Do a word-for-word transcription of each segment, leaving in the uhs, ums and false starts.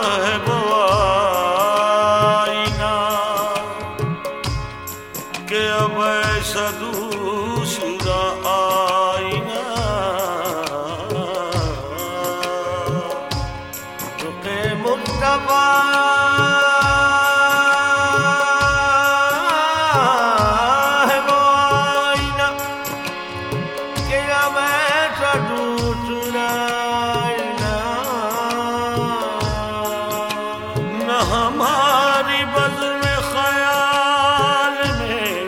है वो आईना कि अब ऐसा दूसरा आईना रुके मुस्तफा हमारी बज़्म ख़याल में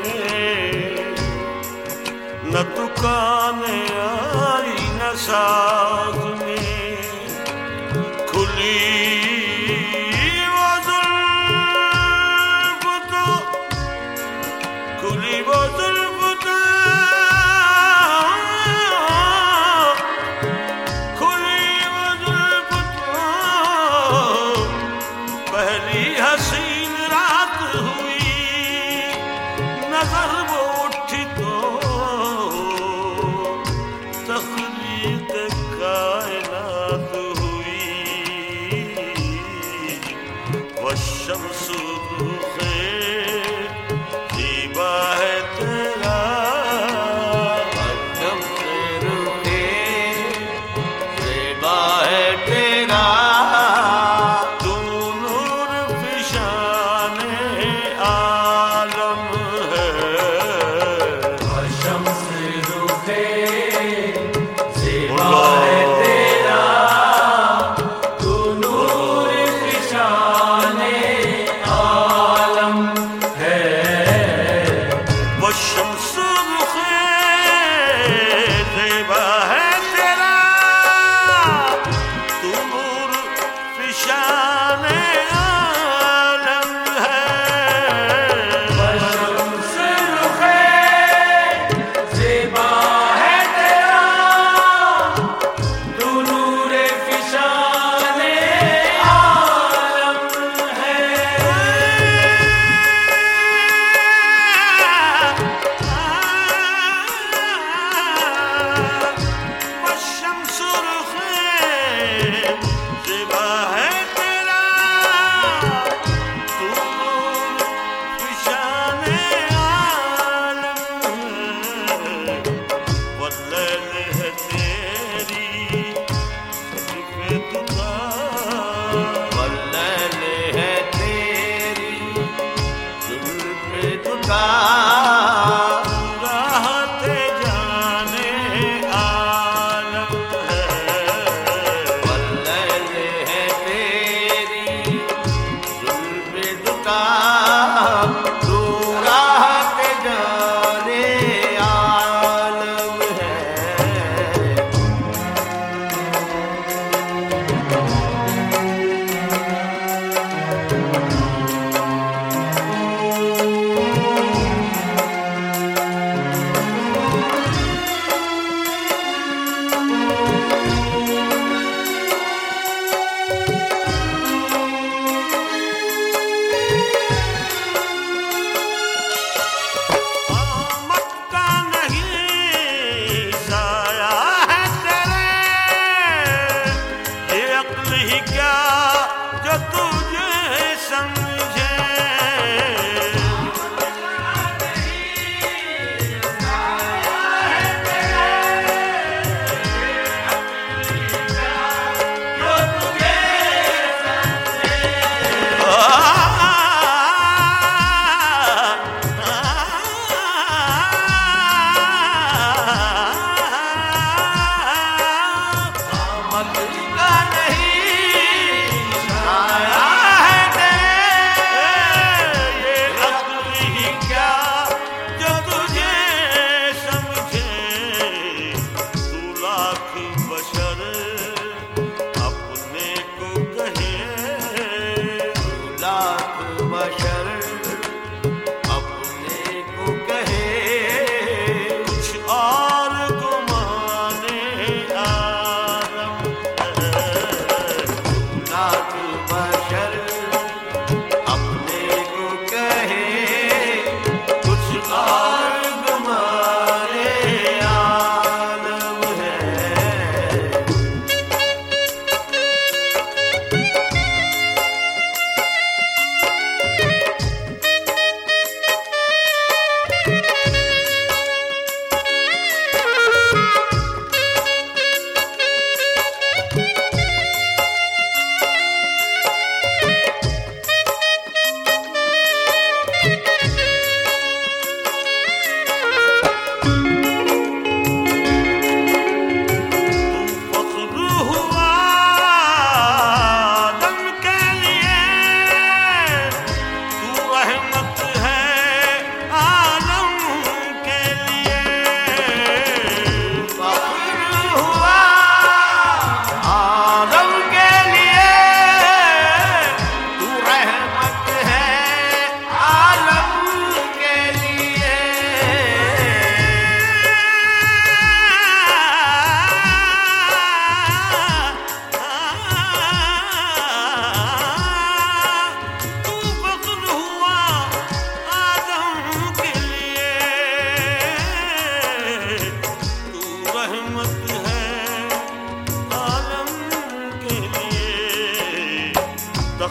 न दुकाने आई न साज में खुली वो ज़ुल्फ़ तो खुली वो ज़ुल्फ़ तो खुली वो ज़ुल्फ़ तो पहली हसीन रात हुई नजर वो उठी तो तख़लीक़ कायनात हुई वशम्स रुख़े ज़ीबा है तेरा वशम्स रुख़े ज़ीबा है तेरा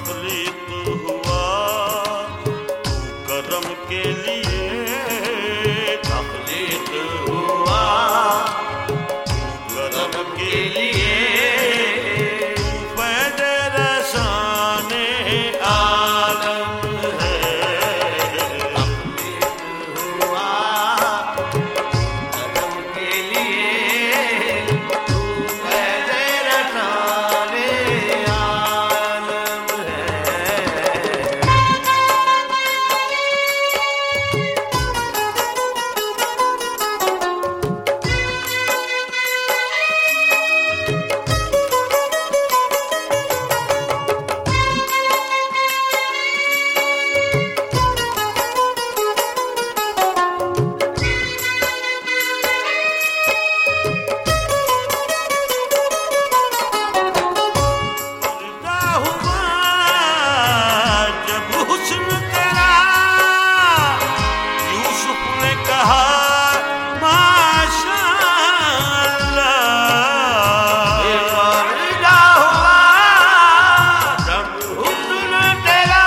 तख्लीक हुआ तू करम के लिए, तख्लीक हुआ तू करम के लिए, फैज़ रसाने आलम है। तख्लीक हुआ करम के लिए, तू फैज़ रसाने आलम है। पर्दा हुआ जब हुस्न तेरा, यूसुफ ने कहा माशाअल्लाह। पर्दा हुआ जब हुस्न तेरा,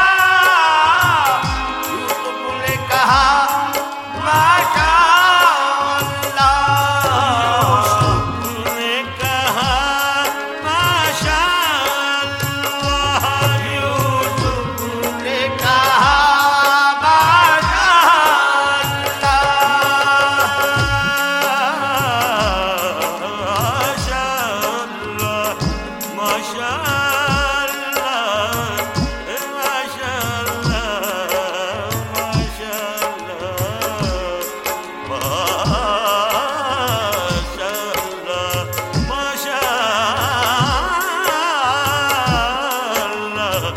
यूसुफ ने कहा माशाअल्लाह। यूसुफ ने कहा माशाअल्लाह। यूसुफ ने कहा माशाअल्लाह, माशाअल्लाह, माशाअल्लाह,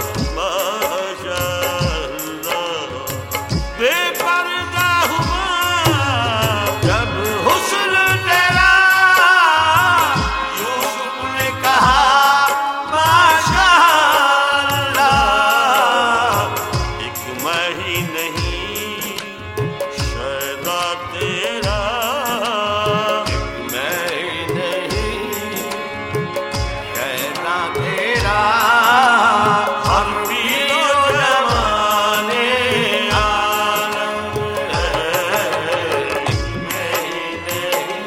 माशाअल्लाह। बेपर्दा हुआ जब हुस्न तेरा, यूसुफ ने कहा माशाअल्लाह। एक मैं ही नहीं शैदा तेरा, एक मैं ही नहीं शैदा तेरा, हर पीरो जमाने आलम है। एक मैं ही नहीं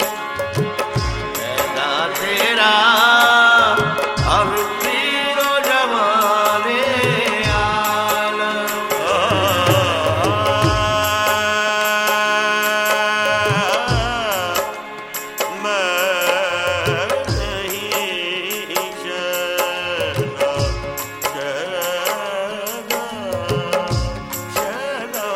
शैदा तेरा, हर पीरो जमाने आलम है। मैं नहीं शैदा, शैदा, शैदा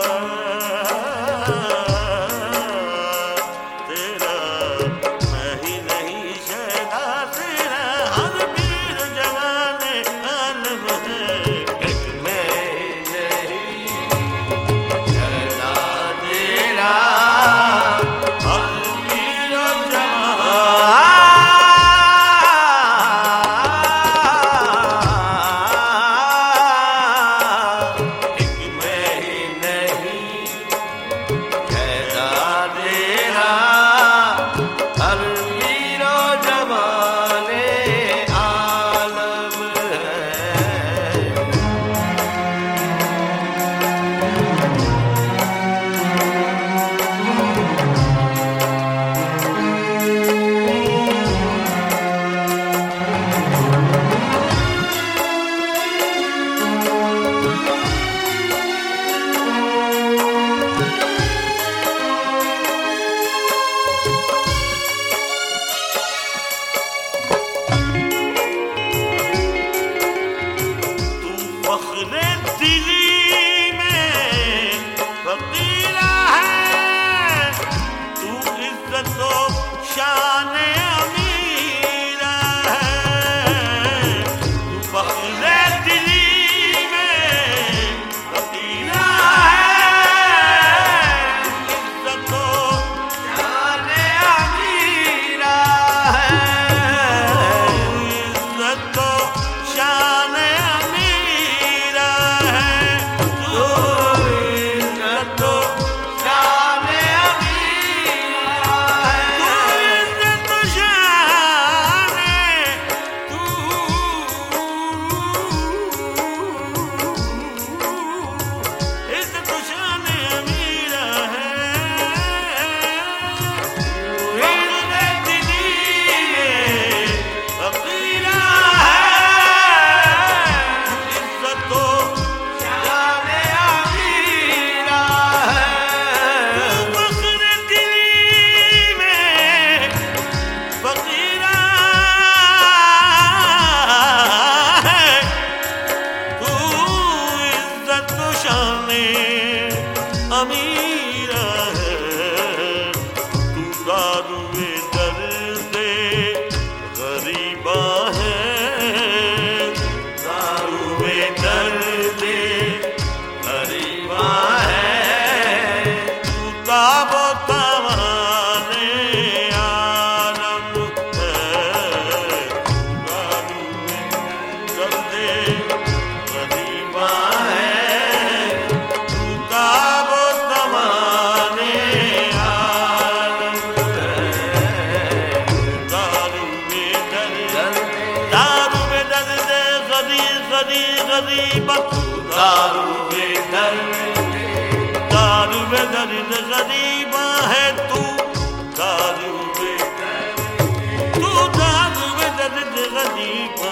तेरा, मैं ही नहीं शैदा तेरा, हर पीर जमाने आलम है। एक मैं नहीं शैदा तेरा, हर पीर जमाने, एक मैं ही नहीं शैदा तेरा, हर पीरो जमाने आलम है। तू फख्रे दिली में फकीरा है, तू इज्जतो शान अमीरा है। तू फख्रे दिली में फकीरा है, तू इज्जतो शान अमीरा है। इज्जतो शान अमीरा है, तू इज्जतो शान अमीरा है। तू इज्जतो शान, तू गरीब तू दारू में दर्द दारू में दर्द गरीब है तू दारू में दर्द तू दारू में दर्द गरीब